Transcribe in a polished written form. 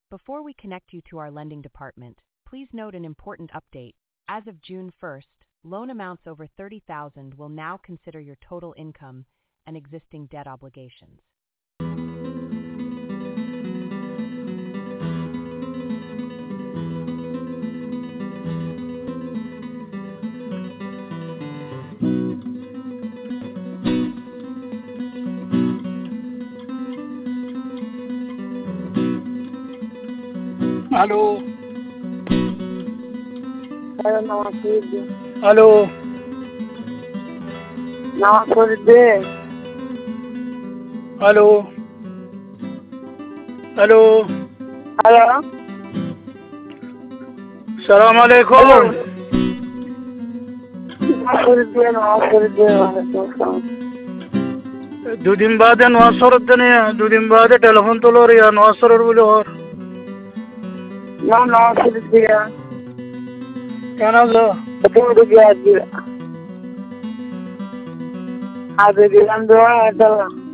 Before we connect you to our lending department, please note an important update. As of June 1st, loan amounts over $30,000 will now consider your total income and existing debt obligations. Hello. Hello, Namaste. Hello. Namaste. Hello. Hello. Hello. Salam alaikum. দুদিন বাদে নোয়াসরের দিনে দুদিন বাদে telephone তোলো রিয়া নোয়াসরের বলে হর কেন গো আজ দিলাম